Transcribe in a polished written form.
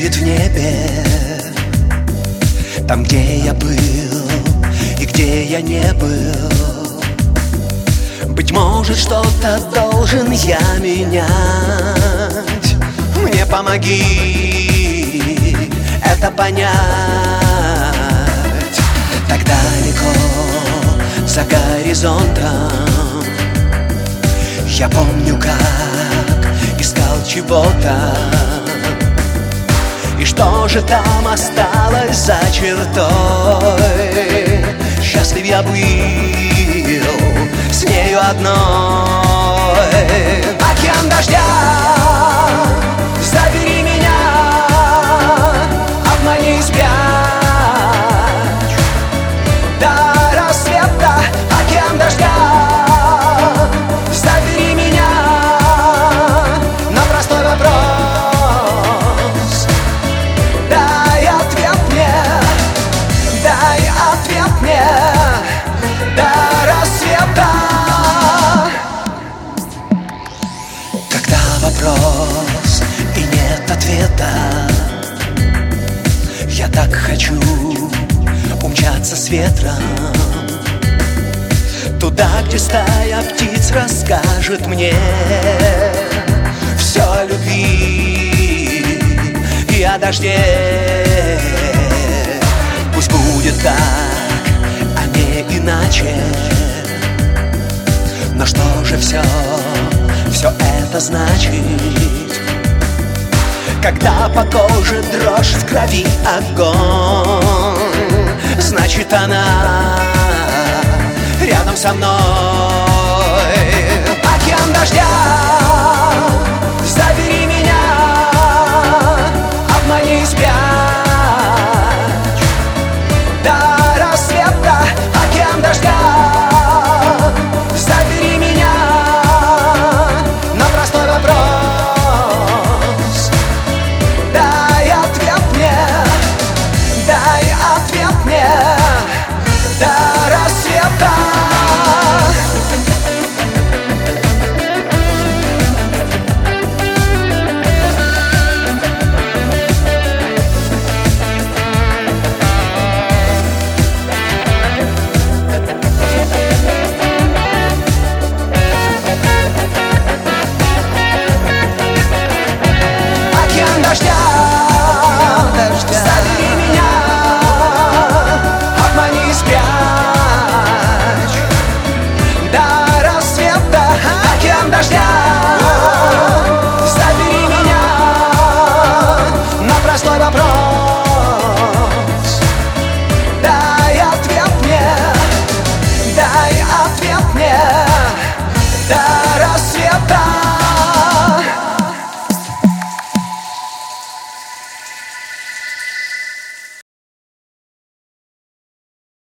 будет в небе, там, где я был и где я не был. Быть может, что-то должен я менять. Мне помоги это понять. Так далеко за горизонтом я помню, как искал чего-то. И что же там осталось за чертой? Счастлив я был с нею одной. Океан дождя, забери меня, обмани и спрячь. До рассвета, океан дождя, забери меня. На простой вопрос дай ответ мне, дай ответ мне. До рассвета. Когда вопрос и нет ответа, я так хочу умчаться с ветром туда, где стая птиц расскажет мне все о любви и о дожде. Пусть будет так, иначе. Но что же все это значит? Когда по коже дрожь, в крови огонь, значит, она рядом со мной. Океан дождя,